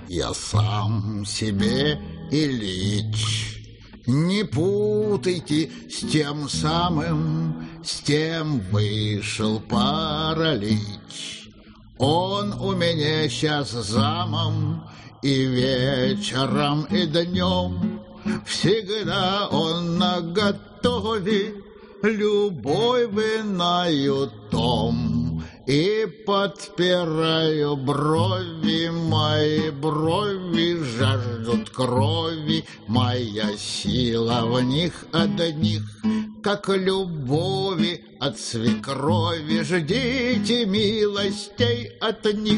Я сам себе Ильич. Не путайте с тем самым, с тем вышел паралич. Он у меня сейчас замом, и вечером, и днем. Всегда он наготове, любой винаю том. И подпираю брови, мои брови жаждут крови. Моя сила в них одних, как любови от свекрови. Ждите милостей от них.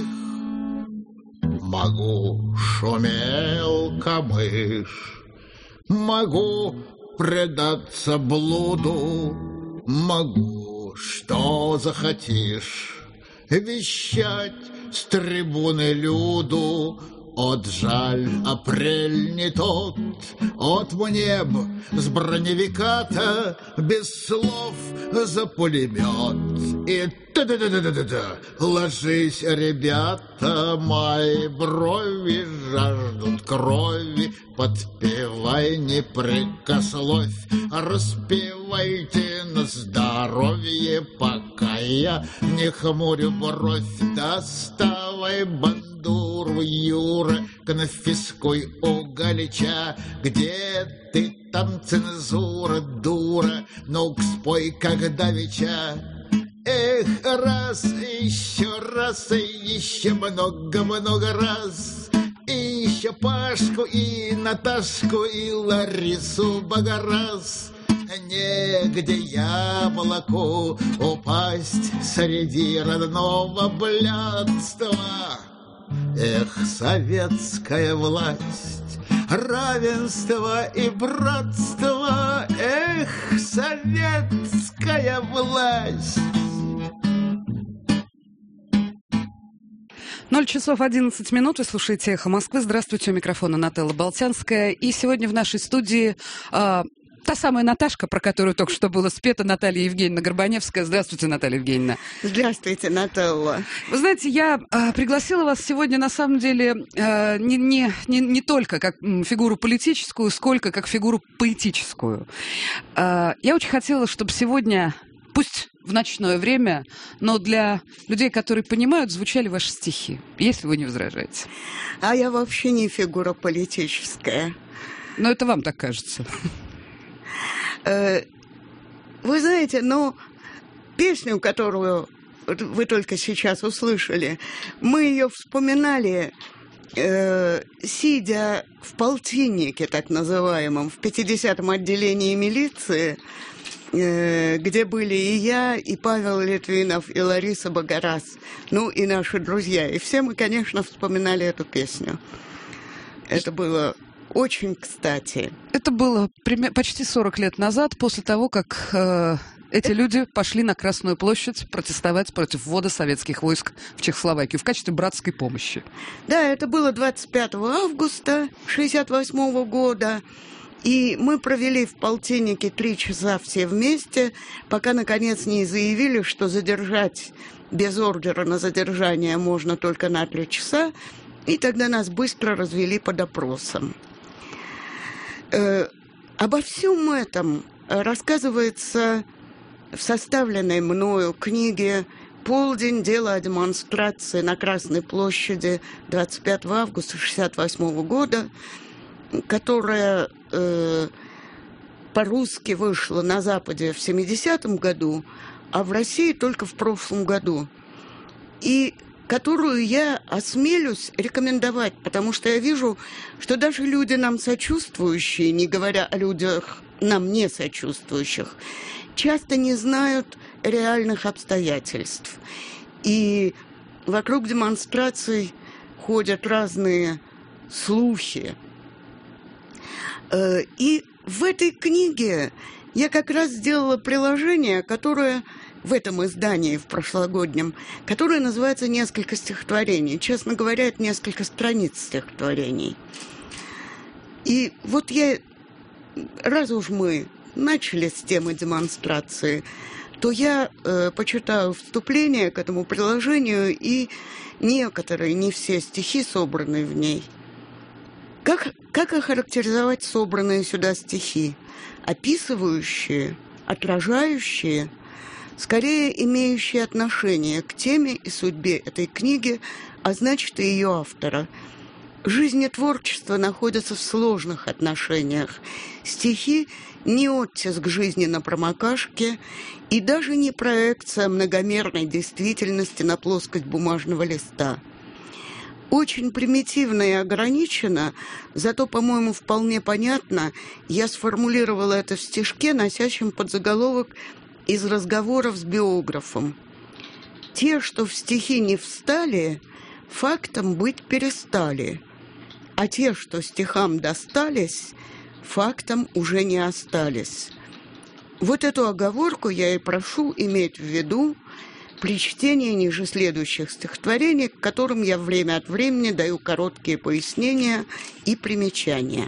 Могу, шумел камыш, могу предаться блуду, могу, что захотишь, вещать с трибуны люду. От жаль, апрель не тот, от мне б с броневика-то без слов за пулемет. И та-да-да-да-да-да, ложись, ребята, мои брови жаждут крови. Подпевай, не прикословь, распевайте на здоровье, пока я не хмурю бровь. Доставай бандуру, Юра, конфискуй у Галича. Где ты там, цензура, дура? Ну-ка спой, как давеча. Эх, раз, и еще много-много раз. И еще Пашку, и Наташку, и Ларису Богораз. Негде яблоку упасть среди родного блядства. Эх, советская власть, равенство и братство. Эх, советская власть. 0:11. Вы слушаете «Эхо Москвы». Здравствуйте, у микрофона Нателла Болтянская. И сегодня в нашей студии та самая Наташка, про которую только что было спето, Наталья Евгеньевна Горбаневская. Здравствуйте, Наталья Евгеньевна. Здравствуйте, Нателла. Вы знаете, я пригласила вас сегодня, на самом деле, не только как фигуру политическую, сколько как фигуру поэтическую. Я очень хотела, чтобы сегодня, пусть в ночное время, но для людей, которые понимают, звучали ваши стихи, если вы не возражаете. А я вообще не фигура политическая. Но это вам так кажется. Вы знаете, песню, которую вы только сейчас услышали, мы ее вспоминали, сидя в полтиннике, так называемом, в 50-м отделении милиции, где были и я, и Павел Литвинов, и Лариса Богораз, и наши друзья. И все мы, конечно, вспоминали эту песню. Это было очень кстати. Это было почти 40 лет назад, после того, как эти люди пошли на Красную площадь протестовать против ввода советских войск в Чехословакию в качестве братской помощи. Да, это было 25 августа 1968 года. И мы провели в полтиннике 3 часа все вместе, пока, наконец, не заявили, что задержать без ордера на задержание можно только на 3 часа. И тогда нас быстро развели по допросам. Обо всем этом рассказывается в составленной мною книге «Полдень. Дело о демонстрации на Красной площади 25 августа 1968 года», которая по-русски вышла на Западе в 70-м году, а в России только в прошлом году. И которую я осмелюсь рекомендовать, потому что я вижу, что даже люди нам сочувствующие, не говоря о людях нам не сочувствующих, часто не знают реальных обстоятельств. И вокруг демонстраций ходят разные слухи. И в этой книге я как раз сделала приложение, которое в этом издании, в прошлогоднем, которое называется «Несколько стихотворений». Честно говоря, это несколько страниц стихотворений. И вот раз уж мы начали с темы демонстрации, то я почитаю вступление к этому приложению и некоторые, не все стихи, собранные в ней. Как охарактеризовать собранные сюда стихи? Описывающие, отражающие, скорее имеющие отношение к теме и судьбе этой книги, а значит и ее автора. Жизнь и творчество находятся в сложных отношениях. Стихи – не оттиск жизни на промокашке и даже не проекция многомерной действительности на плоскость бумажного листа. Очень примитивно и ограничено, зато, по-моему, вполне понятно, я сформулировала это в стишке, носящем подзаголовок «Из разговоров с биографом». Те, что в стихи не встали, фактом быть перестали, а те, что стихам достались, фактом уже не остались. Вот эту оговорку я и прошу иметь в виду при чтении ниже следующих стихотворений, к которым я время от времени даю короткие пояснения и примечания.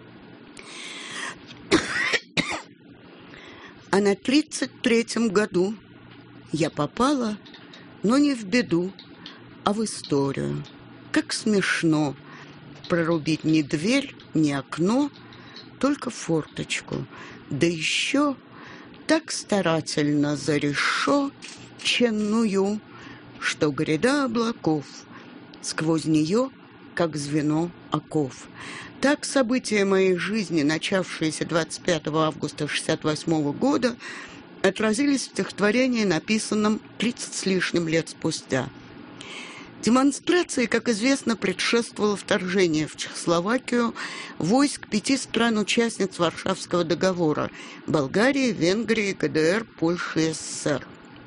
А на 33-м году я попала, но не в беду, а в историю. Как смешно прорубить ни дверь, ни окно, только форточку, да еще так старательно зарешоченную, что гряда облаков сквозь нее, как звено оков. Так события моей жизни, начавшиеся 25 августа 1968 года, отразились в стихотворении, написанном 30 с лишним лет спустя. Демонстрации, как известно, предшествовало вторжение в Чехословакию войск 5 стран-участниц Варшавского договора – Болгарии, Венгрии, ГДР, Польши и СССР.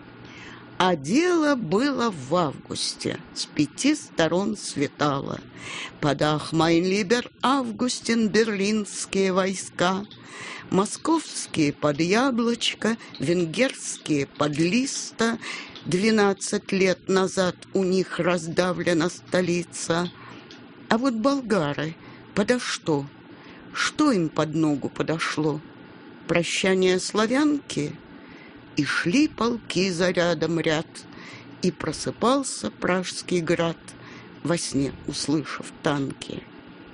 А дело было в августе, с 5 сторон светало. Под Ахмайнлибер Августин берлинские войска, московские под Яблочко, венгерские под Листа. 12 лет назад у них раздавлена столица. А вот болгары подо что? Что им под ногу подошло? Прощание славянки? И шли полки за рядом ряд, и просыпался Пражский град, во сне услышав танки.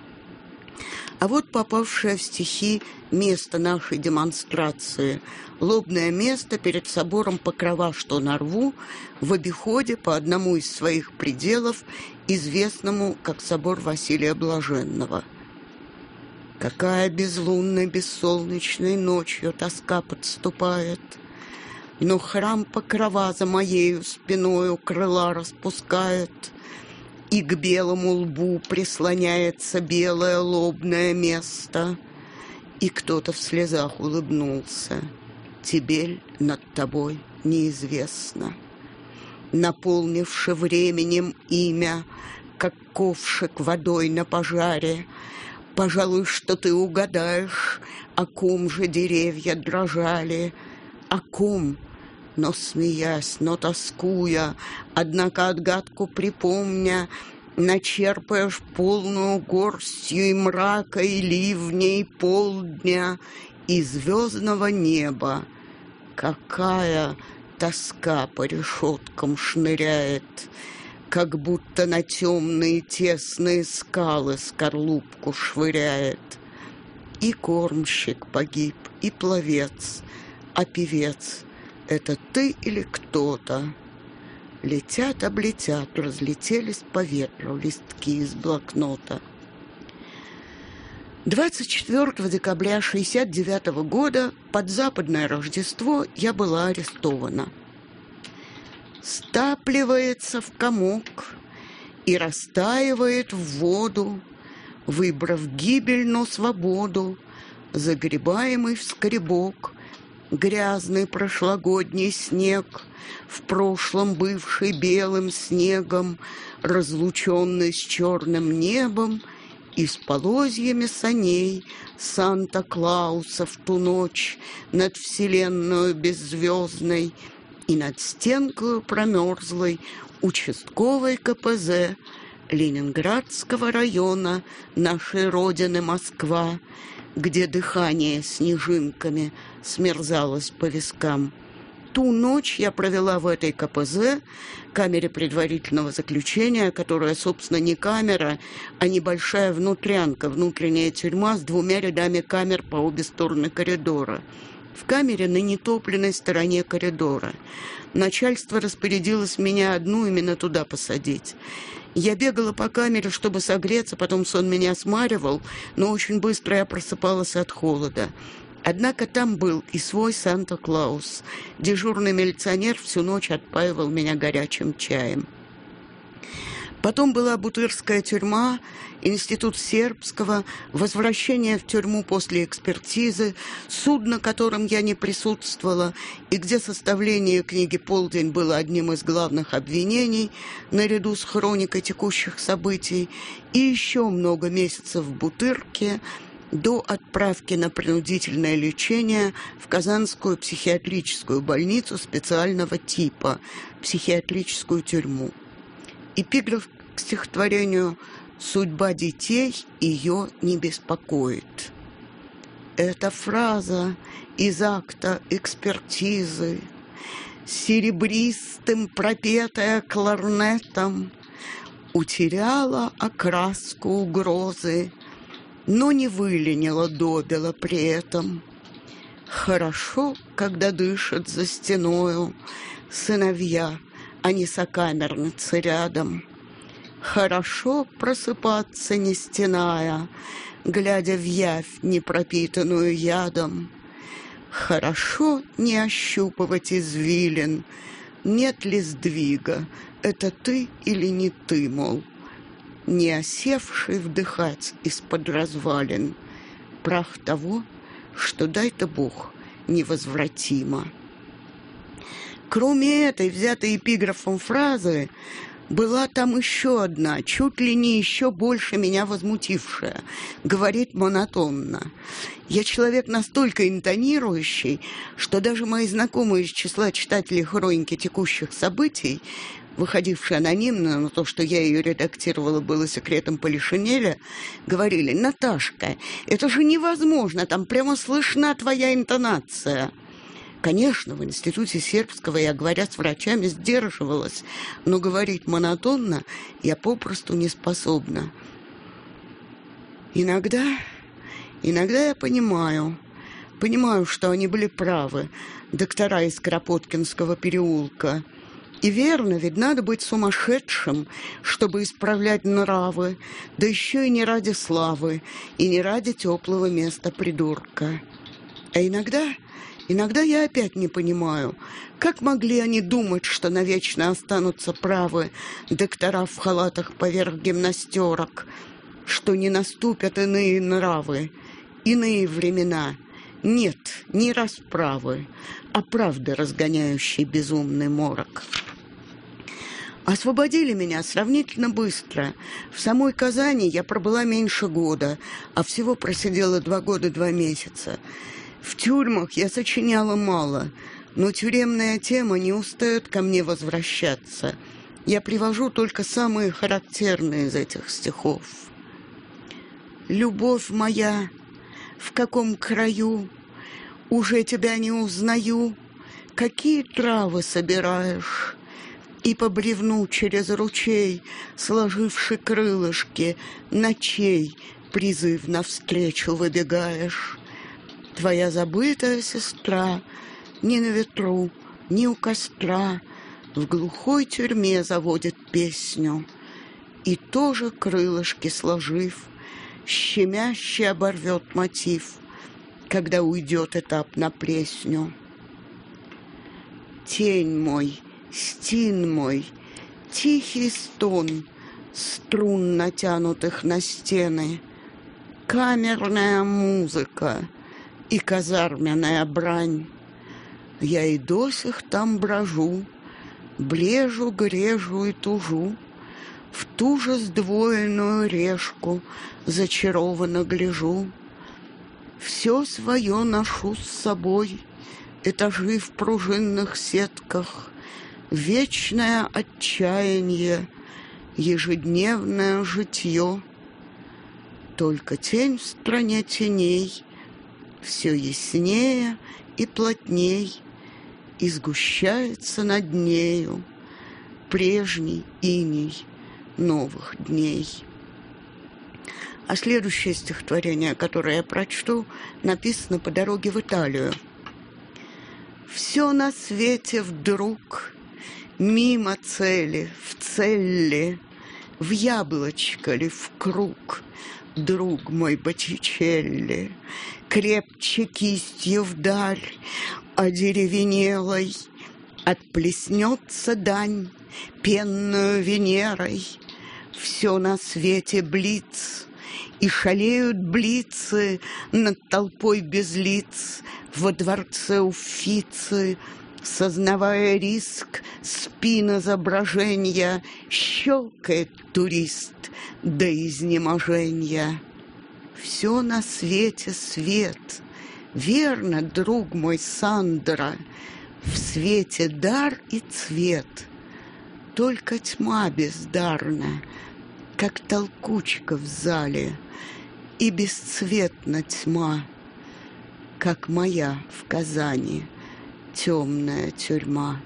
А вот попавшее в стихи место нашей демонстрации, лобное место перед собором Покрова, что на Рву, в обиходе по одному из своих пределов, известному как собор Василия Блаженного. Какая безлунной, бессолнечной ночью тоска подступает, но храм Покрова за моею спиною крыла распускает, и к белому лбу прислоняется белое лобное место. И кто-то в слезах улыбнулся. Тебе над тобой неизвестно. Наполнивши временем имя, как ковшик водой на пожаре, пожалуй, что ты угадаешь, о ком же деревья дрожали, о ком. Но смеясь, но тоскуя, однако отгадку припомня, начерпаешь полную горстью и мрака, и ливней полдня, и звездного неба. Какая тоска по решеткам шныряет, как будто на темные тесные скалы скорлупку швыряет. И кормщик погиб, и пловец, а певец — это ты или кто-то? Летят, облетят, разлетелись по ветру листки из блокнота. 24 декабря 1969 года под западное Рождество я была арестована. Стапливается в комок и растаивает в воду, выбрав гибель, но свободу, загребаемый в скребок, грязный прошлогодний снег, в прошлом бывший белым снегом, разлученный с черным небом, и с полозьями саней Санта-Клауса в ту ночь над вселенную беззвездной и над стенкою промерзлой участковой КПЗ Ленинградского района нашей родины Москва, где дыхание снежинками смерзалось по вискам. ту ночь я провела в этой КПЗ, камере предварительного заключения, которая, собственно, не камера, а небольшая внутрянка, внутренняя тюрьма с 2 рядами камер по обе стороны коридора. В камере на нетопленной стороне коридора. Начальство распорядилось меня одну именно туда посадить. Я бегала по камере, чтобы согреться, потом сон меня смаривал, но очень быстро я просыпалась от холода. Однако там был и свой Санта-Клаус. Дежурный милиционер всю ночь отпаивал меня горячим чаем. Потом была Бутырская тюрьма, институт сербского, возвращение в тюрьму после экспертизы, суд, на котором я не присутствовала, и где составление книги «Полдень» было одним из главных обвинений, наряду с хроникой текущих событий, и еще много месяцев в Бутырке, до отправки на принудительное лечение в Казанскую психиатрическую больницу специального типа, психиатрическую тюрьму. Эпиграф к стихотворению «Судьба детей ее не беспокоит». Эта фраза из акта экспертизы, серебристым пропетая кларнетом, утеряла окраску угрозы, но не выленила добела при этом. Хорошо, когда дышат за стеною сыновья, а не сокамерницы рядом. Хорошо просыпаться, не стеная, глядя в явь, не пропитанную ядом. Хорошо не ощупывать извилин, нет ли сдвига, это ты или не ты, мол. Не осевший вдыхать из-под развалин прах того, что дай-то Бог невозвратимо. Кроме этой, взятой эпиграфом фразы, была там еще одна, чуть ли не еще больше меня возмутившая. Говорит монотонно. Я человек настолько интонирующий, что даже мои знакомые из числа читателей хроники текущих событий, выходившие анонимно, но то, что я ее редактировала, было секретом Полишинеля, говорили: «Наташка, это же невозможно, там прямо слышна твоя интонация». Конечно, в институте сербского я, говоря с врачами, сдерживалась, но говорить монотонно я попросту не способна. Иногда я понимаю, что они были правы, доктора из Кропоткинского переулка. И верно, ведь надо быть сумасшедшим, чтобы исправлять нравы, да еще и не ради славы, и не ради теплого места придурка. А иногда я опять не понимаю, как могли они думать, что навечно останутся правы доктора в халатах поверх гимнастерок, что не наступят иные нравы, иные времена. Нет, не расправы, а правды, разгоняющей безумный морок. Освободили меня сравнительно быстро. В самой Казани я пробыла меньше года, а всего просидела 2 года 2 месяца. В тюрьмах я сочиняла мало, но тюремная тема не устает ко мне возвращаться. Я привожу только самые характерные из этих стихов. «Любовь моя, в каком краю, уже тебя не узнаю, какие травы собираешь, и по бревну через ручей, сложивши крылышки, ночей призыв навстречу выбегаешь. Твоя забытая сестра ни на ветру, ни у костра в глухой тюрьме заводит песню, и тоже крылышки сложив, щемяще оборвет мотив, когда уйдет этап на пресню. Тень мой, стин мой, тихий стон струн, натянутых на стены, камерная музыка и казарменная брань. Я и до сих там брожу, блежу, грежу и тужу, в ту же сдвоенную решку зачарованно гляжу. Все свое ношу с собой, этажи в пружинных сетках, вечное отчаяние, ежедневное житье. Только тень в стране теней, все яснее и плотней, и сгущается над нею прежний иней новых дней. А следующее стихотворение, которое я прочту, написано по дороге в Италию. «Все на свете вдруг мимо цели, в цель, в яблочко ли, в круг, друг мой Боттичелли, крепче кистью вдаль, одеревенелой, отплеснется дань пенную Венерой. Все на свете блиц, и шалеют блицы над толпой без лиц во дворце Уффици, сознавая риск спин изображения, щелкает турист до изнеможения. Все на свете свет, верно, друг мой Сандра, в свете дар и цвет, только тьма бездарна, как толкучка в зале, и бесцветна тьма, как моя в Казани темная тюрьма».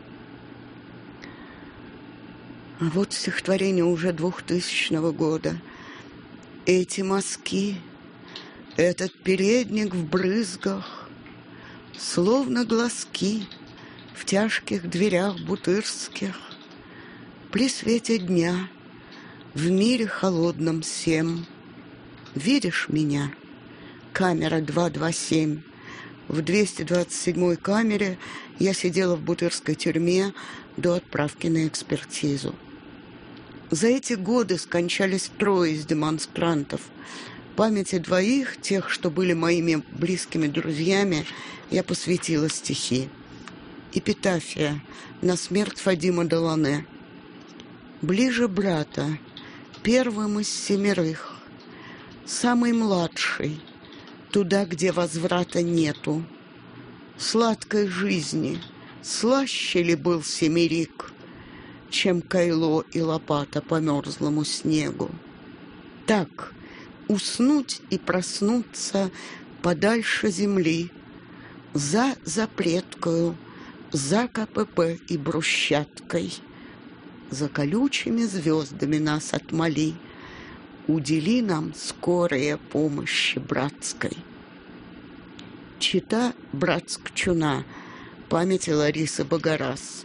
А вот стихотворение уже 2000 года. Эти мазки, этот передник в брызгах, словно глазки в тяжких дверях бутырских, при свете дня в мире холодном сем. Видишь меня? Камера 227. В 227-й камере я сидела в бутырской тюрьме до отправки на экспертизу. За эти годы скончались 3 из демонстрантов. Памяти 2, тех, что были моими близкими друзьями, я посвятила стихи. Эпитафия на смерть Фадима Делане. Ближе брата, первым из 7, самый младший, туда, где возврата нету. Сладкой жизни слаще ли был семерик, чем кайло и лопата по мерзлому снегу? Так, уснуть и проснуться подальше земли, за запреткою, за КПП и брусчаткой, за колючими звездами нас отмоли, удели нам скорая помощи братской. Чита Братск-Чуна, памяти Ларисы Богораз.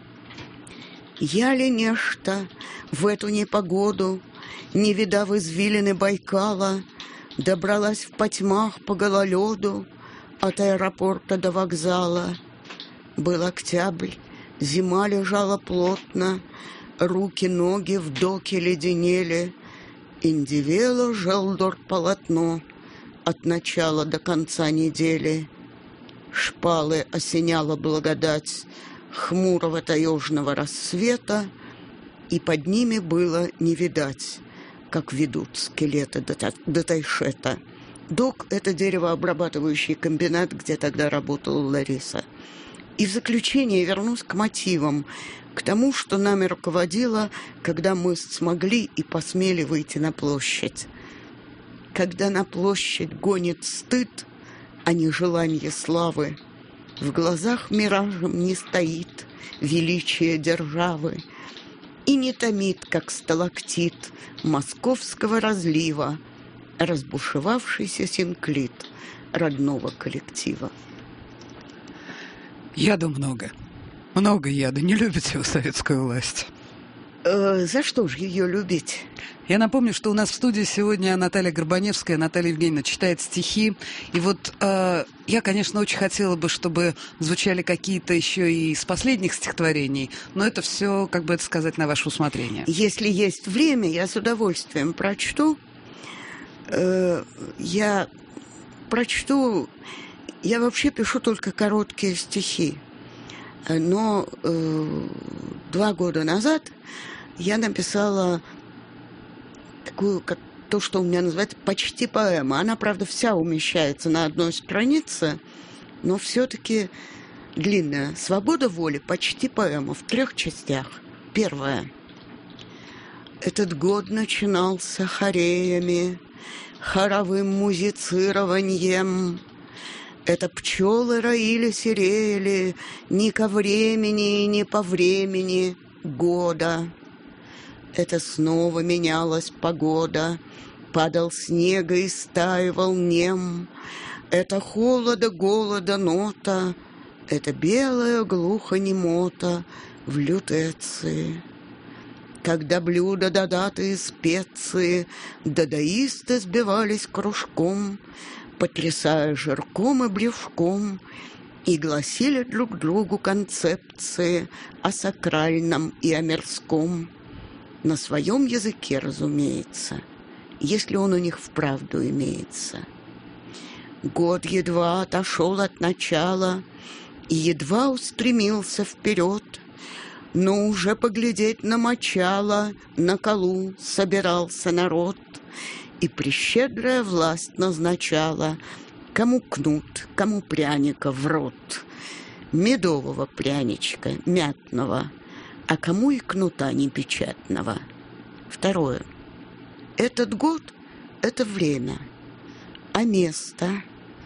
Я ли нечто в эту непогоду, не видав извилины Байкала, добралась в потьмах по гололеду от аэропорта до вокзала. Был октябрь, зима лежала плотно, руки, ноги в доке леденели, индивело желдор полотно от начала до конца недели. Шпалы осеняла благодать хмурого таежного рассвета, и под ними было не видать, как ведут скелеты до Тайшета. Док — это деревообрабатывающий комбинат, где тогда работала Лариса. И в заключение вернусь к мотивам, к тому, что нами руководило, когда мы смогли и посмели выйти на площадь. Когда на площадь гонит стыд, а не желание славы, в глазах миражем не стоит величие державы и не томит, как сталактит московского разлива, разбушевавшийся синклит родного коллектива. Яду много. Много яда. Не любите вы советскую власть? За что же ее любить? Я напомню, что у нас в студии сегодня Наталья Горбаневская. Наталья Евгеньевна читает стихи. И вот я, конечно, очень хотела бы, чтобы звучали какие-то еще и из последних стихотворений, но это все, как бы это сказать, на ваше усмотрение. Если есть время, я с удовольствием прочту. Я вообще пишу только короткие стихи. Но 2 года назад я написала такую, как то, что у меня называется почти поэма. Она, правда, вся умещается на одной странице, но все-таки длинная. «Свобода воли» почти поэма в 3 частях. Первая. Этот год начинался хореями, хоровым музицированием. Это пчелы роились и реяли ни ко времени, ни по времени года. Это снова менялась погода, падал снег и стаивал нем. Это холода, голода нота, это белая глухонемота в лютеции. Когда блюда додатые специи, дадаисты сбивались кружком, потрясая жирком и брюшком, и гласили друг другу концепции о сакральном и о мирском. На своем языке, разумеется, если он у них вправду имеется. Год едва отошел от начала и едва устремился вперед, но уже поглядеть на мочало на колу собирался народ, и прещедрая власть назначала, кому кнут, кому пряника в рот, медового пряничка, мятного, а кому и кнута непечатного. Второе. Этот год — это время, а место,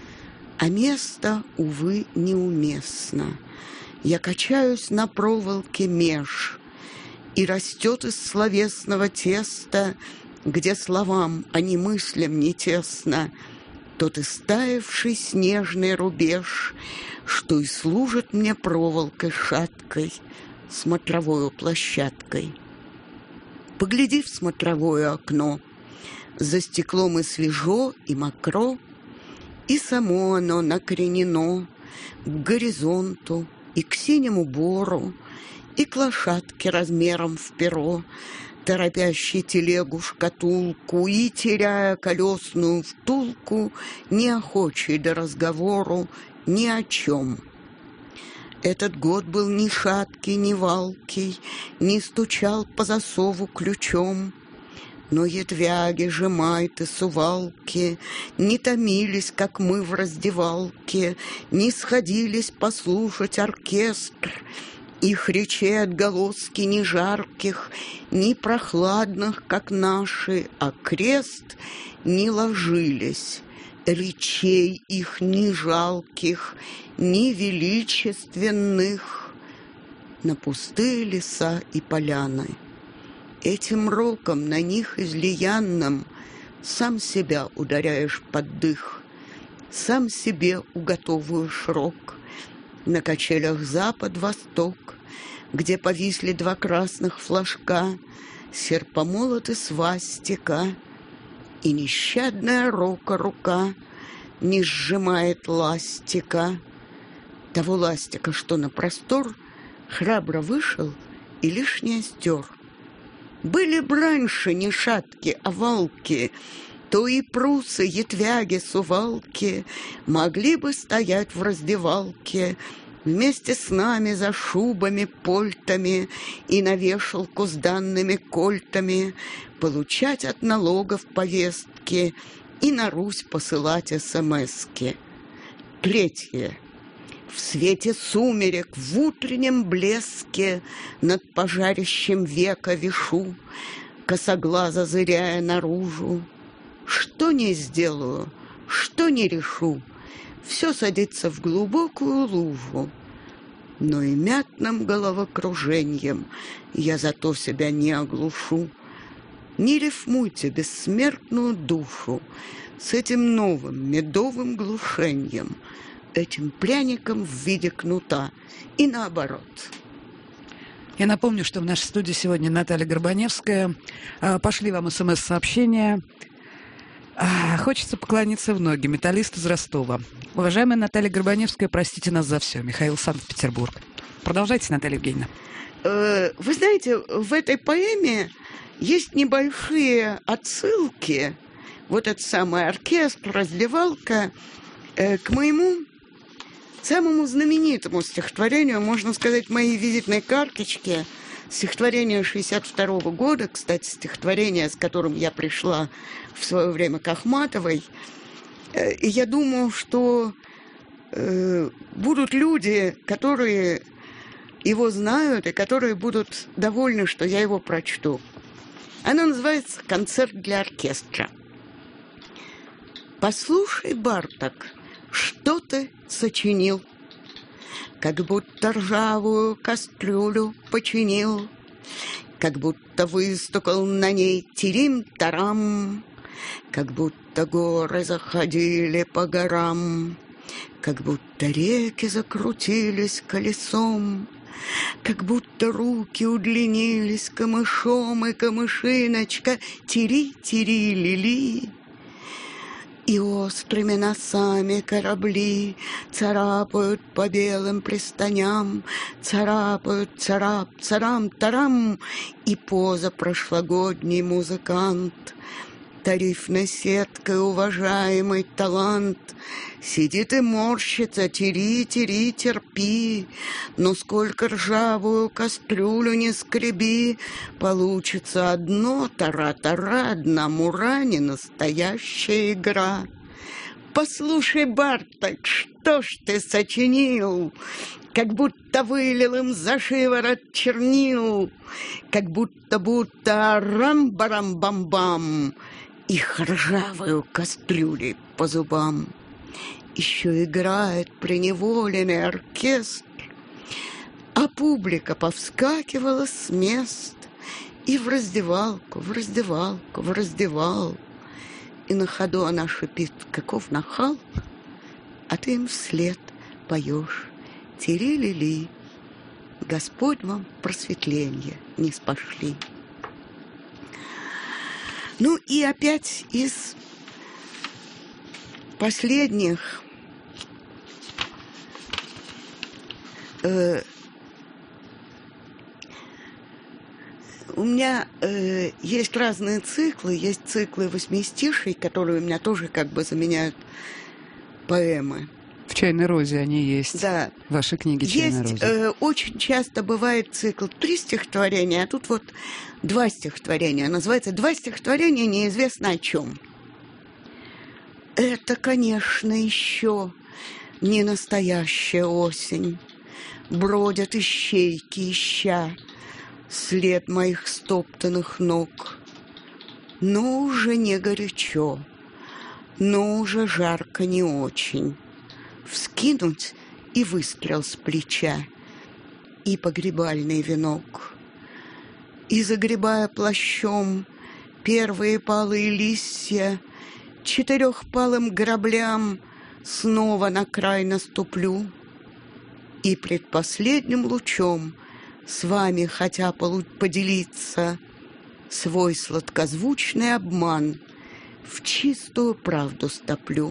увы, неуместно. Я качаюсь на проволоке меж, и растет из словесного теста, где словам, а не мыслям не тесно, тот истаявший снежный рубеж, что и служит мне проволокой шаткой, смотровою площадкой. Погляди в смотровое окно, за стеклом и свежо, и мокро, и само оно накренено к горизонту, и к синему бору, и к лошадке размером в перо, торопящей телегу-шкатулку, и, теряя колесную втулку, не охочей до разговору ни о чем. Этот год был ни шаткий, ни валкий, не стучал по засову ключом, но ядвяги, жемайты, сувалки не томились, как мы в раздевалке, не сходились послушать оркестр. Их речей отголоски ни жарких, ни прохладных, как наши, а крест не ложились. Речей их ни жалких, ни величественных на пустые леса и поляны. Этим роком на них излиянным сам себя ударяешь под дых, сам себе уготовываешь рок. На качелях запад-восток, где повисли два красных флажка, серпомолот и свастика, и нещадная рока рука не сжимает ластика. Того ластика, что на простор, храбро вышел и лишнее стер. Были б раньше не шатки, а валки, то и прусы, ятвяги, сувалки могли бы стоять в раздевалке вместе с нами за шубами, польтами и на вешалку с данными кольтами, получать от налогов повестки и на Русь посылать смски. Третье. В свете сумерек, в утреннем блеске над пожарищем века вишу, косоглазо зыряя наружу. Что не сделаю, что не решу, все садится в глубокую лужу. Но и мятным головокружением я зато себя не оглушу. Не рифмуйте бессмертную душу с этим новым медовым глушением, этим пряником в виде кнута, и наоборот. Я напомню, что в нашей студии сегодня Наталья Горбаневская. Пошли вам СМС-сообщения. Хочется поклониться в ноги. Металлист из Ростова. Уважаемая Наталья Горбаневская, простите нас за все. Михаил, Санкт-Петербург. Продолжайте, Наталья Евгеньевна. Вы знаете, в этой поэме есть небольшие отсылки, вот этот самый оркестр, раздевалка, к моему самому знаменитому стихотворению, можно сказать, моей визитной карточке, стихотворение 1962 года, кстати, стихотворение, с которым я пришла в свое время к Ахматовой. И я думаю, что будут люди, которые его знают и которые будут довольны, что я его прочту. Оно называется «Концерт для оркестра». «Послушай, Барток, что ты сочинил? Как будто ржавую кастрюлю починил, как будто выстукал на ней тирим-тарам, как будто горы заходили по горам, как будто реки закрутились колесом, как будто руки удлинились камышом, и камышиночка тири-тири-лили. И острыми носами корабли царапают по белым пристаням, царапают, царап, царам-тарам, и позапрошлогодний музыкант, тарифной сеткой уважаемый талант, сидит и морщится, тири-тири, терпи, но сколько ржавую кастрюлю не скреби, получится одно тара-тара, одна мура, не настоящая игра. Послушай, Барток, что ж ты сочинил? Как будто вылил им за шиворот чернил, как будто рам-барам-бам-бам, их ржавую кастрюли по зубам. Еще играет преневоленный оркестр, а публика повскакивала с мест и в раздевалку, в раздевалку, в раздевал. И на ходу она шипит: каков нахал, а ты им вслед поешь: тири-ли-ли, Господь вам просветление не спошли. Ну и опять из последних у меня есть разные циклы. Есть циклы восьмистишей, которые у меня тоже как бы заменяют поэмы. В «Чайной розе» они есть. Да. Ваши книги «Чайная роза». Очень часто бывает цикл 3 стихотворения, а тут вот 2 стихотворения. Называется «Два стихотворения неизвестно о чем». Это, конечно, еще не настоящая осень. Бродят ищейки, ища след моих стоптанных ног. Но уже не горячо, но уже жарко не очень. Вскинуть и выстрел с плеча, и погребальный венок. И, загребая плащом первые палые листья, 4палым граблям снова на край наступлю. И предпоследним лучом с вами хотя поделиться свой сладкозвучный обман в чистую правду стоплю.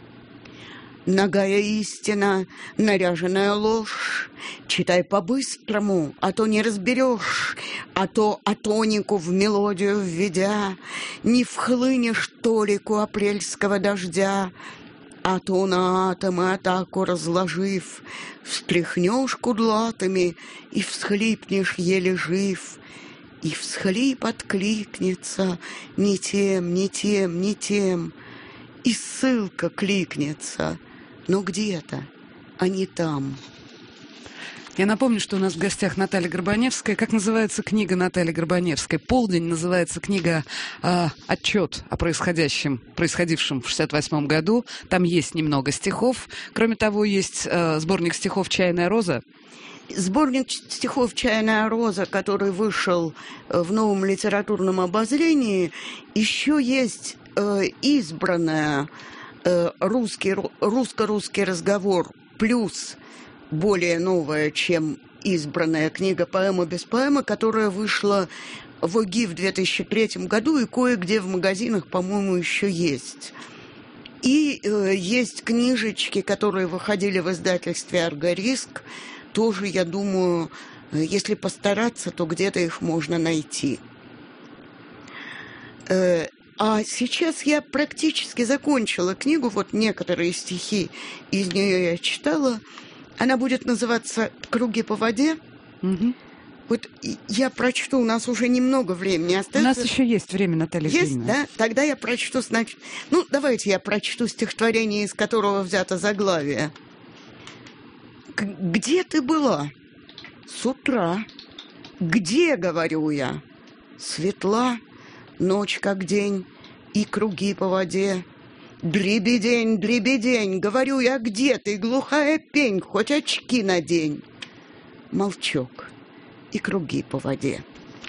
Нагая истина, наряженная ложь, читай по-быстрому, а то не разберешь, а то атонику в мелодию введя, не вхлынешь толику апрельского дождя, а то на атомы атаку разложив, встряхнешь кудлатами и всхлипнешь еле жив, и всхлип откликнется не тем, не тем, не тем, и ссылка кликнется, но где-то, а не там. Я напомню, что у нас в гостях Наталья Горбаневская. Как называется книга Натальи Горбаневской? «Полдень» называется книга «Отчет о происходившем в 1968 году». Там есть немного стихов. Кроме того, есть сборник стихов «Чайная роза». Сборник стихов «Чайная роза», который вышел в новом литературном обозрении, еще есть избранная русско-русский разговор плюс более новая, чем избранная книга «Поэма без поэмы», которая вышла в ОГИ в 2003 году и кое-где в магазинах, по-моему, еще есть. И есть книжечки, которые выходили в издательстве «Аргориск». Тоже, я думаю, если постараться, то где-то их можно найти. А сейчас я практически закончила книгу, вот некоторые стихи из нее я читала. Она будет называться «Круги по воде». Угу. Вот я прочту, у нас уже немного времени остается. У нас еще есть время, Наталья Евгеньевна. Есть, да? Тогда я прочту, значит... Ну, давайте я прочту стихотворение, из которого взято заглавие. «Где ты была?» «С утра». «Где, — говорю я?» «Светла, ночь как день, и круги по воде. Дребедень, дребедень, говорю я, где ты, глухая пень, хоть очки надень. Молчок и круги по воде.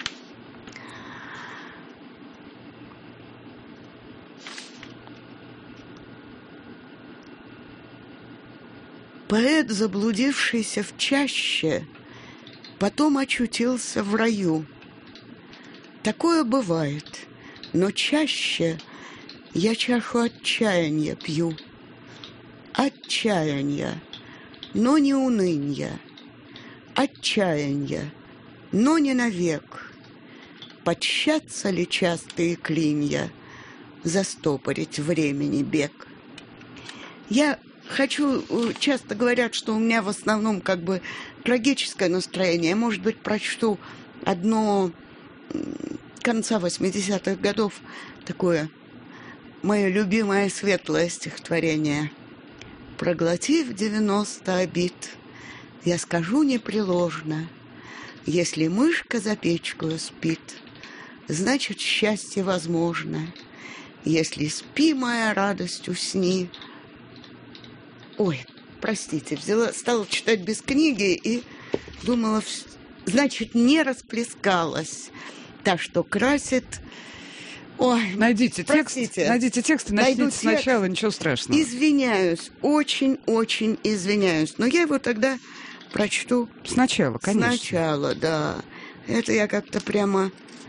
Поэт, заблудившийся в чаще, потом очутился в раю. Такое бывает, но чаще я чашу отчаяния пью. Отчаяния, но не унынья. Отчаяния, но не навек. Подщаться ли частые клинья, застопорить времени бег? Я хочу, часто говорят, что у меня в основном как бы трагическое настроение. Может быть, прочту одно конца 80-х годов, такое мое любимое светлое стихотворение. Проглотив 90 обид, я скажу непреложно, если мышка за печкою спит, значит, счастье возможно. Если спи, моя радость, усни. Ой, простите, стала читать без книги и думала, значит, не расплескалась та, что красит. Ой, найдите текст, и начните сначала, ничего страшного. Извиняюсь, очень-очень извиняюсь, но я его тогда прочту сначала, конечно. Сначала, да. Это я как-то прямо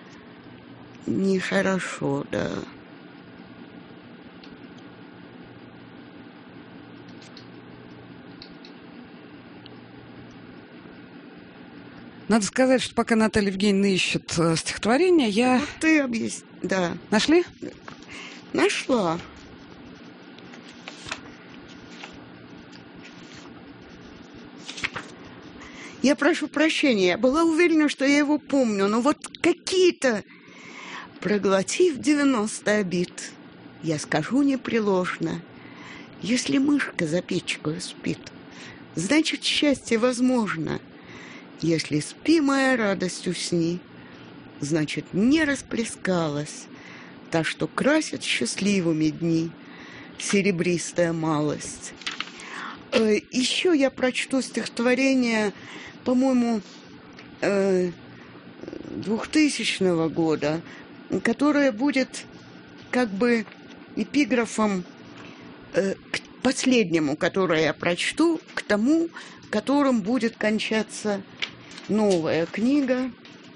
нехорошо, да. Надо сказать, что пока Наталья Евгеньевна ищет стихотворение, я... Вот ты объясни, да. Нашли? Нашла. Я прошу прощения, я была уверена, что я его помню, но вот какие-то... Проглотив 90 обид, я скажу непреложно, если мышка за печкою спит, значит, счастье возможно. Если спи, моя радость, усни, значит, не расплескалась та, что красит счастливыми дни, серебристая малость. Еще я прочту стихотворение, по-моему, 2000 года, которое будет как бы эпиграфом к последнему, которое я прочту, к тому, которым будет кончаться новая книга.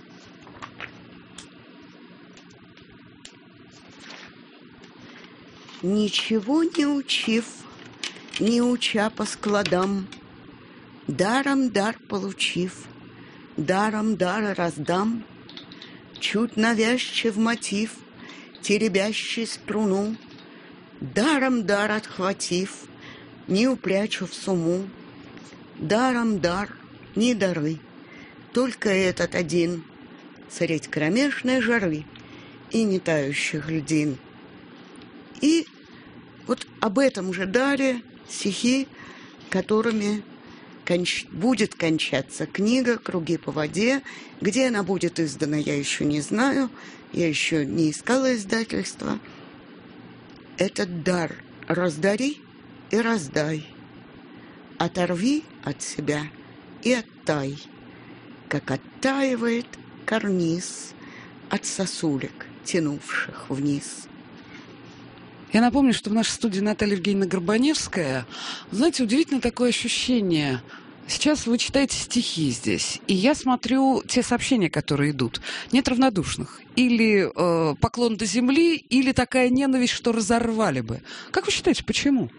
Ничего не учив, не уча по складам, даром дар получив, даром дар раздам, чуть навязчив мотив, теребящий струну, даром дар отхватив, не упрячу в сумму, даром дар, не дары, только этот один, средь кромешной жары и не тающих льдин. И вот об этом же даре стихи, которыми будет кончаться книга «Круги по воде». Где она будет издана, я еще не знаю. Я еще не искала издательства. Этот дар раздари и раздай. Оторви от себя и оттай, как оттаивает карниз от сосулек, тянувших вниз. Я напомню, что в нашей студии Наталья Евгеньевна Горбаневская. Знаете, удивительно такое ощущение. Сейчас вы читаете стихи здесь, и я смотрю те сообщения, которые идут. Нет равнодушных. Или поклон до земли, или такая ненависть, что разорвали бы. Как вы считаете, почему?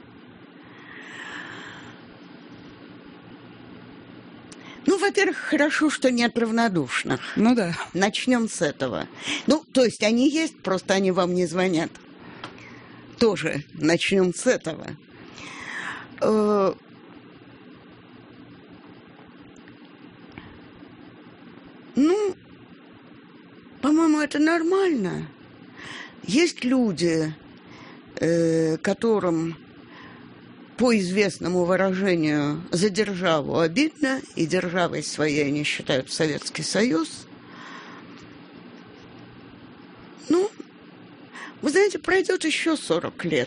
Ну, во-первых, хорошо, что нет равнодушных. Ну да. Начнем с этого. Ну, то есть они есть, просто они вам не звонят. Тоже начнем с этого. Ну, по-моему, это нормально. Есть люди, которым по известному выражению за державу обидно, и державой своей они считают Советский Союз. Ну, вы знаете, пройдет еще 40 лет.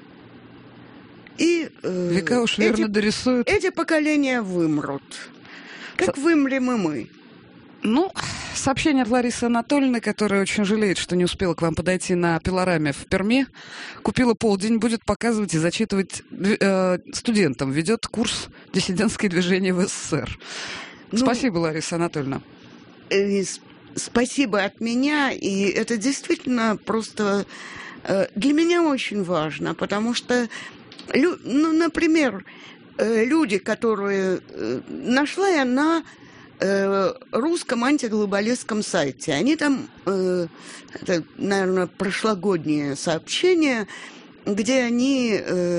И века уж верно дорисуют. Эти поколения вымрут. Как вымрем и мы. Ну, сообщение от Ларисы Анатольевны, которая очень жалеет, что не успела к вам подойти на пилораме в Перми. Купила полдень, будет показывать и зачитывать студентам. Ведет курс «Диссидентское движение в СССР». Спасибо, Лариса Анатольевна. Спасибо от меня. И это действительно просто для меня очень важно, потому что, например, люди, которые нашла я на русском антиглобалистском сайте. Они там, это, наверное, прошлогодние сообщения, где они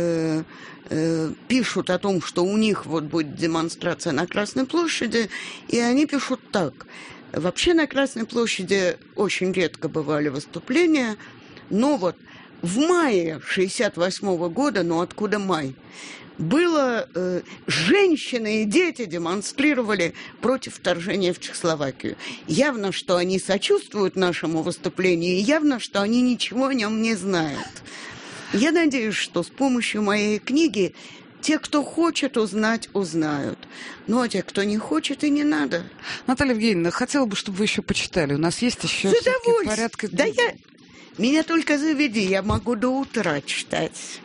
пишут о том, что у них вот будет демонстрация на Красной площади, и они пишут так. Вообще на Красной площади очень редко бывали выступления, но вот в мае 1968 года, ну откуда май, было женщины и дети демонстрировали против вторжения в Чехословакию. Явно, что они сочувствуют нашему выступлению, и явно, что они ничего о нем не знают. Я надеюсь, что с помощью моей книги те, кто хочет узнать, узнают. Ну, а те, кто не хочет, и не надо. Наталья Евгеньевна, хотела бы, чтобы вы еще почитали. У нас есть еще порядка... Да меня только заведи, я могу до утра читать.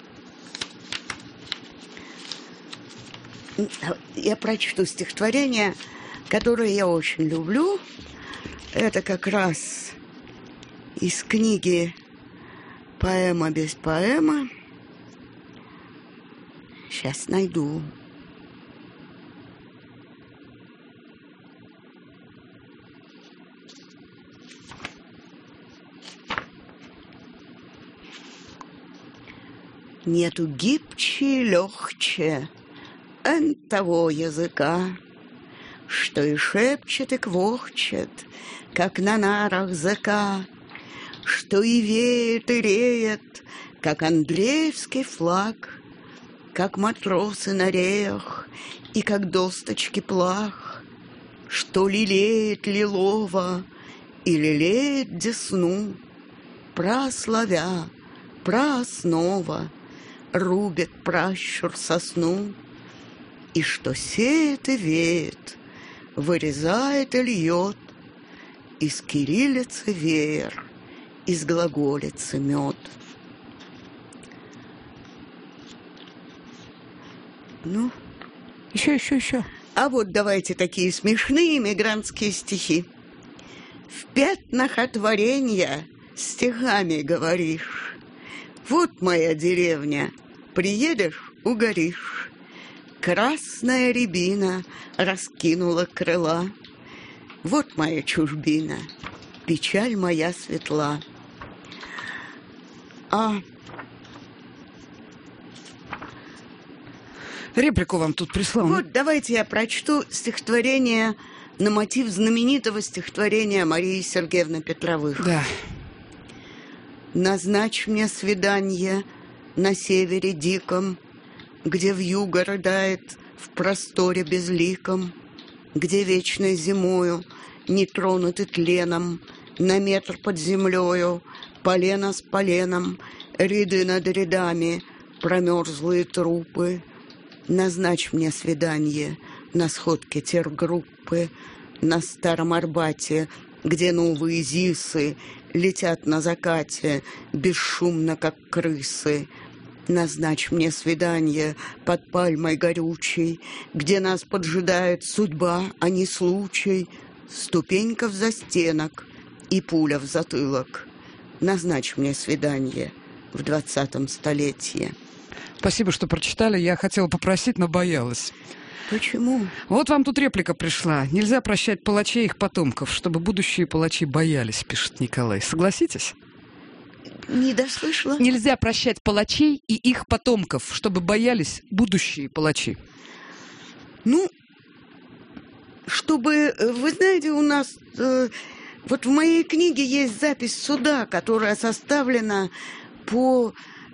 Я прочту стихотворение, которое я очень люблю. Это как раз из книги «Поэма без поэмы». Сейчас найду. Нету гибче и легче того языка, что и шепчет, и квохчет, как на нарах зыка, что и веет, и реет, как Андреевский флаг, как матросы на реях, и как досточки плах, что лелеет лилово и лелеет десну, прославя, проснова, рубит пращур сосну, и что сеет и веет, вырезает и льет из кириллицы веер, из глаголицы мед. Ну, еще. А вот давайте такие смешные эмигрантские стихи. В пятнах от варенья стихами говоришь. Вот моя деревня, приедешь — угоришь. Красная рябина раскинула крыла. Вот моя чужбина, печаль моя светла. Реплику вам тут прислал. Вот давайте я прочту стихотворение на мотив знаменитого стихотворения Марии Сергеевны Петровых. Да. «Назначь мне свиданье на севере диком, где вьюга рыдает в просторе безликом, где вечной зимою, не тронуты тленом, на метр под землею, полено с поленом, ряды над рядами, промерзлые трупы. Назначь мне свиданье на сходке тергруппы, на Старом Арбате, где новые зисы летят на закате, бесшумно, как крысы. Назначь мне свиданье под пальмой горючей, где нас поджидает судьба, а не случай, ступенька в застенок и пуля в затылок. Назначь мне свиданье в 20 столетии». Спасибо, что прочитали. Я хотела попросить, но боялась. Почему? Вот вам тут реплика пришла. Нельзя прощать палачей и их потомков, чтобы будущие палачи боялись, пишет Николай. Согласитесь? Не дослышала. Нельзя прощать палачей и их потомков, чтобы боялись будущие палачи. Ну, чтобы, вы знаете, у нас, вот в моей книге есть запись суда, которая составлена по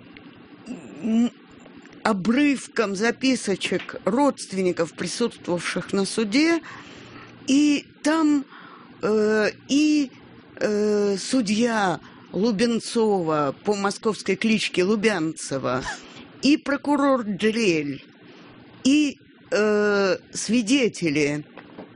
обрывкам записочек родственников, присутствовавших на суде, и там судья Лубенцова по московской кличке Лубянцева, и прокурор Дрель, и свидетели,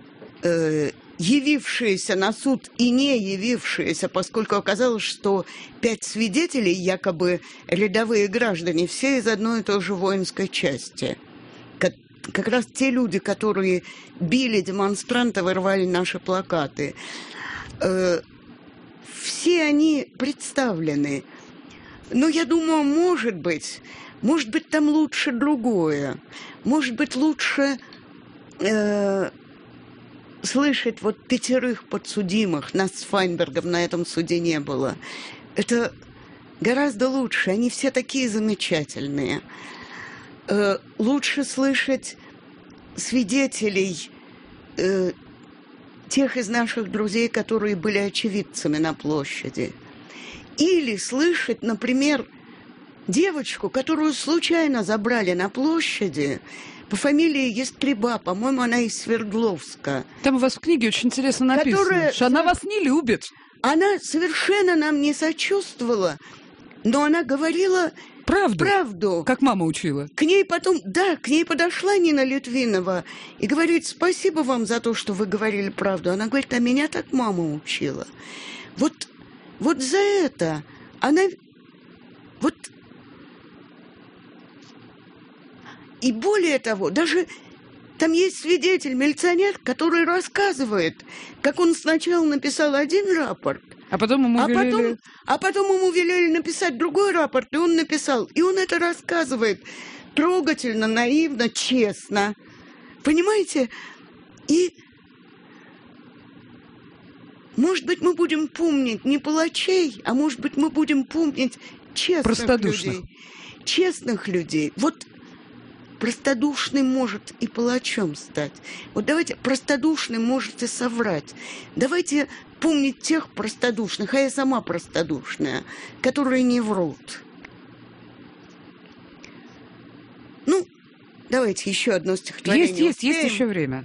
явившиеся на суд и не явившиеся, поскольку оказалось, что 5 свидетелей, якобы рядовые граждане, все из одной и той же воинской части. Как раз те люди, которые били демонстрантов и рвали наши плакаты. Все они представлены. Но я думаю, может быть, там лучше другое. Может быть, лучше слышать вот 5 подсудимых. Нас с Файнбергом на этом суде не было. Это гораздо лучше. Они все такие замечательные. Лучше слышать свидетелей тех из наших друзей, которые были очевидцами на площади. Или слышать, например, девочку, которую случайно забрали на площади по фамилии Ястреба, по-моему, она из Свердловска. Там у вас в книге очень интересно написано, что она вас не любит. Она совершенно нам не сочувствовала, но она говорила правду. Как мама учила. К ней подошла Нина Литвинова и говорит: спасибо вам за то, что вы говорили правду. Она говорит: а меня так мама учила. Вот за это она... И более того, даже там есть свидетель, милиционер, который рассказывает, как он сначала написал один рапорт, а потом ему велели написать другой рапорт, и он написал. И он это рассказывает трогательно, наивно, честно. Понимаете? И, может быть, мы будем помнить не палачей, а может быть, мы будем помнить честных людей. Вот простодушный может и палачом стать. Вот давайте, простодушный может и соврать. Давайте помнить тех простодушных, а я сама простодушная, которые не врут. Ну, давайте еще одно стихотворение. Есть еще время.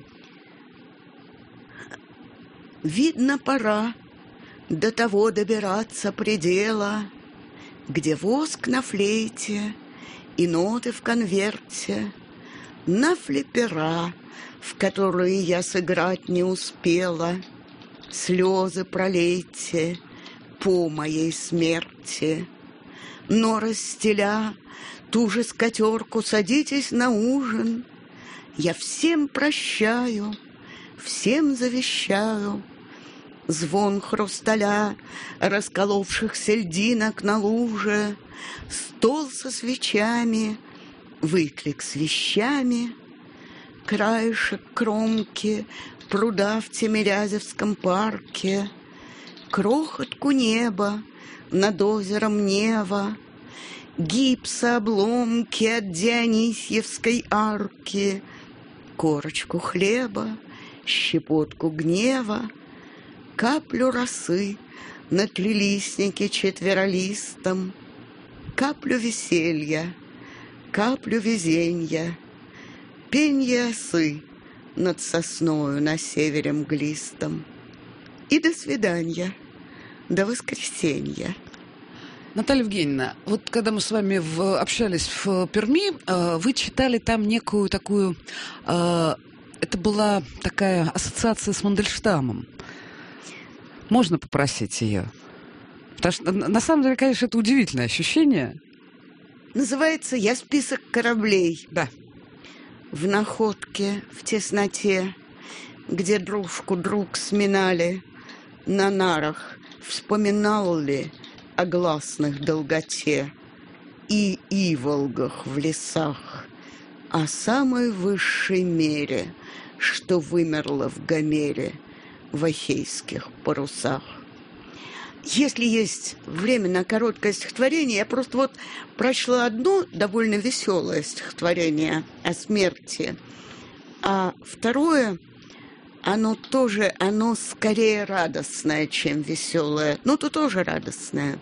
Видно, пора до того добираться предела, где воск на флейте и ноты в конверте, на флипера, в которые я сыграть не успела. Слезы пролейте по моей смерти. Но, расстеля ту же скатерку, садитесь на ужин. Я всем прощаю, всем завещаю. Звон хрусталя, расколовшихся льдинок на луже, стол со свечами, выклик с вещами, краешек кромки пруда в Тимирязевском парке, крохотку неба над озером Нева, гипса обломки от Дионисьевской арки, корочку хлеба, щепотку гнева, каплю росы на трилистнике четверолистом, каплю веселья, каплю везенья, пенье осы над сосною на севере мглистом. И до свидания, до воскресенья. Наталья Евгеньевна, вот когда мы с вами общались в Перми, вы читали там некую такую... это была такая ассоциация с Мандельштамом. Можно попросить ее? Потому что, на самом деле, конечно, это удивительное ощущение. Называется «Я список кораблей». Да. В находке, в тесноте, где дружку друг сминали, на нарах вспоминал ли о гласных долготе и иволгах в лесах, о самой высшей мере, что вымерло в Гомере, в Ахейских парусах. Если есть время на короткое стихотворение, я просто прочла одно довольно веселое стихотворение о смерти, а второе, оно скорее радостное, чем веселое, но то тоже радостное.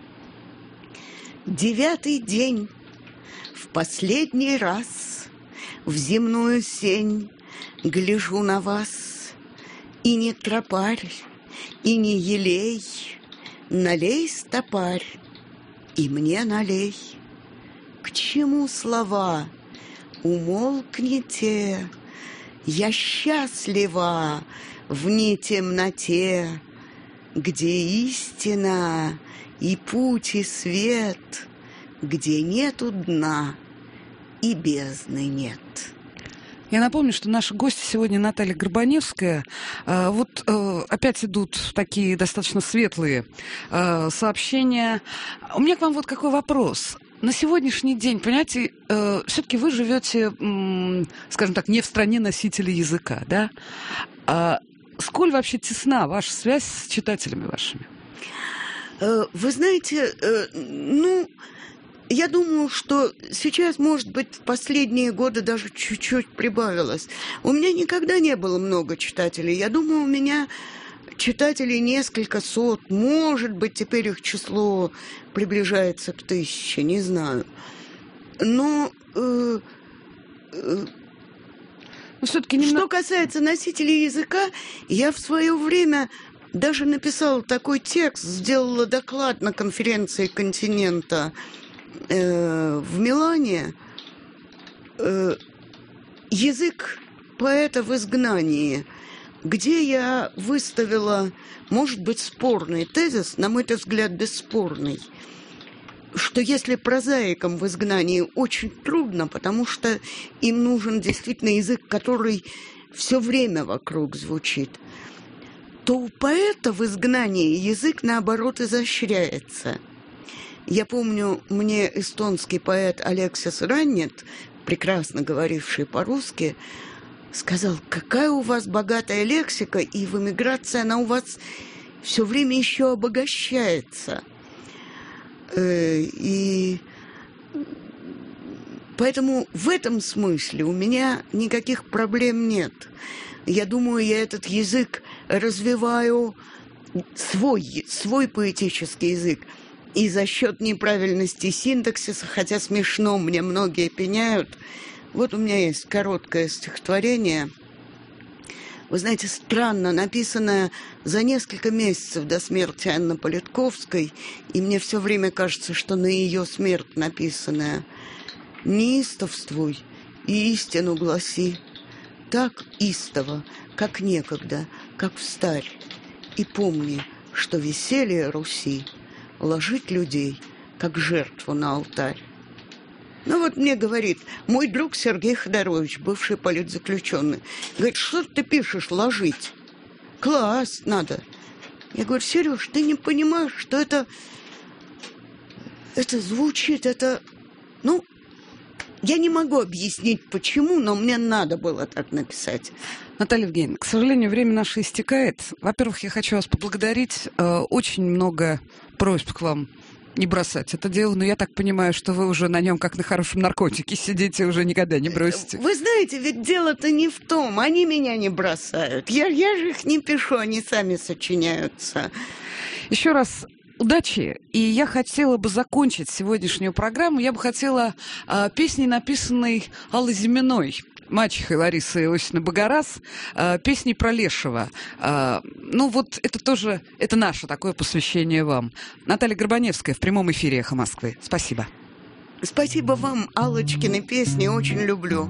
9-й день, в последний раз, в земную сень гляжу на вас, и не тропарь, и не елей налей, стопарь, и мне налей. К чему слова? Умолкните, я счастлива в ней темноте, где истина и путь, и свет, где нету дна и бездны нет. Я напомню, что наши гости сегодня Наталья Горбаневская. Опять идут такие достаточно светлые сообщения. У меня к вам вот какой вопрос. На сегодняшний день, понимаете, все-таки вы живете, скажем так, не в стране носителей языка, да? Сколь вообще тесна ваша связь с читателями вашими? Вы знаете, я думаю, что сейчас, может быть, в последние годы даже чуть-чуть прибавилось. У меня никогда не было много читателей. Я думаю, у меня читателей несколько сот. Может быть, теперь их число приближается к 1000, не знаю. Но все-таки что касается носителей языка, я в свое время даже написала такой текст, сделала доклад на конференции «Континента» в Милане. «Язык поэта в изгнании», где я выставила, может быть, спорный тезис, на мой взгляд, бесспорный, что если прозаикам в изгнании очень трудно, потому что им нужен действительно язык, который все время вокруг звучит, то у поэта в изгнании язык, наоборот, изощряется. Я помню, мне эстонский поэт Алексис Раннет, прекрасно говоривший по-русски, сказал: какая у вас богатая лексика, и в эмиграции она у вас все время еще обогащается. И поэтому в этом смысле у меня никаких проблем нет. Я думаю, я этот язык развиваю, свой поэтический язык, и за счет неправильности синтаксиса, хотя смешно, мне многие пеняют. Вот у меня есть короткое стихотворение, вы знаете, странно написанное за несколько месяцев до смерти Анны Политковской, и мне все время кажется, что на ее смерть написанное. «Неистовствуй и истину гласи, так истово, как некогда, как встарь, и помни, что веселье Руси ложить людей, как жертву на алтарь». Ну вот мне говорит мой друг Сергей Ходорович, бывший политзаключенный, говорит: что ты пишешь, ложить? Класс, надо. Я говорю: Сереж, ты не понимаешь, что это звучит, я не могу объяснить, почему, но мне надо было так написать. Наталья Евгеньевна, к сожалению, время наше истекает. Во-первых, я хочу вас поблагодарить. Очень много просьб к вам не бросать это дело, но я так понимаю, что вы уже на нем, как на хорошем наркотике, сидите, уже никогда не бросите. Вы знаете, ведь дело-то не в том, они меня не бросают. Я же их не пишу, они сами сочиняются. Еще раз удачи, и я хотела бы закончить сегодняшнюю программу. Я бы хотела песней, написанной Аллой Зиминой, мачехой Ларисы Иосифовны Богораз, песней про Лешего. Это наше такое посвящение вам. Наталья Горбаневская в прямом эфире «Эхо Москвы». Спасибо. Спасибо вам, Аллочкины песни, очень люблю.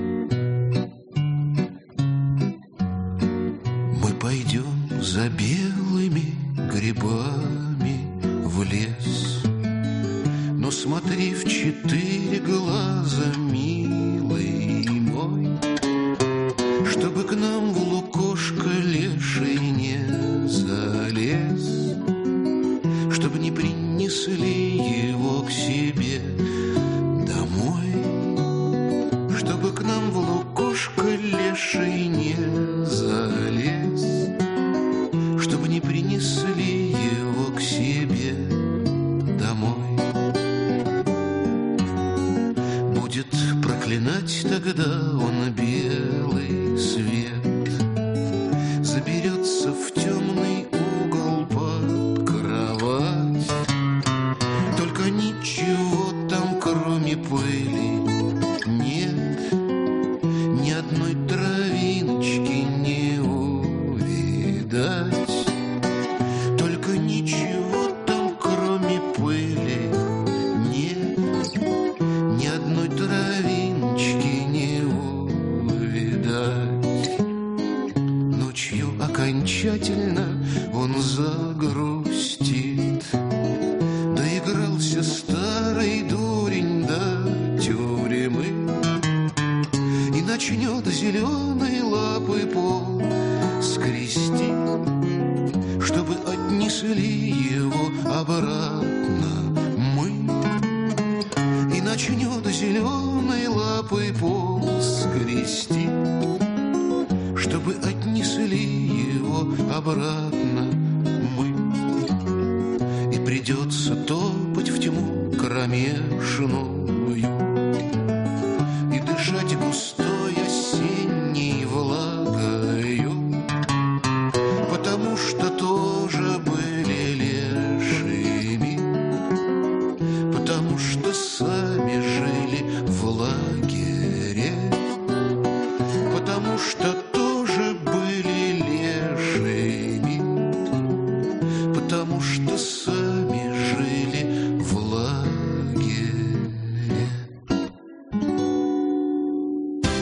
Мы пойдем за белыми грибами в лес, но смотри в 4 глаза, милый мой, чтобы к нам в лукошко леший не залез, чтобы не принесли его к себе домой, чтобы к нам в лукошко леший не залез, чтобы не принесли его к себе домой. Будет проклинать тогда он белый свет, заберется в темный угол под кровать. Только ничего там, кроме пыли, нет, ни одной травиночки не увидать. Только ничего окончательно он загрустит. Доигрался старый дурень до тюрьмы и начнет зеленой лапой пол скрести, чтобы отнесли его обратно мы. И начнет зеленой лапой пол скрести, чтобы отнесли его обратно мы. И придется топать в тьму кромешную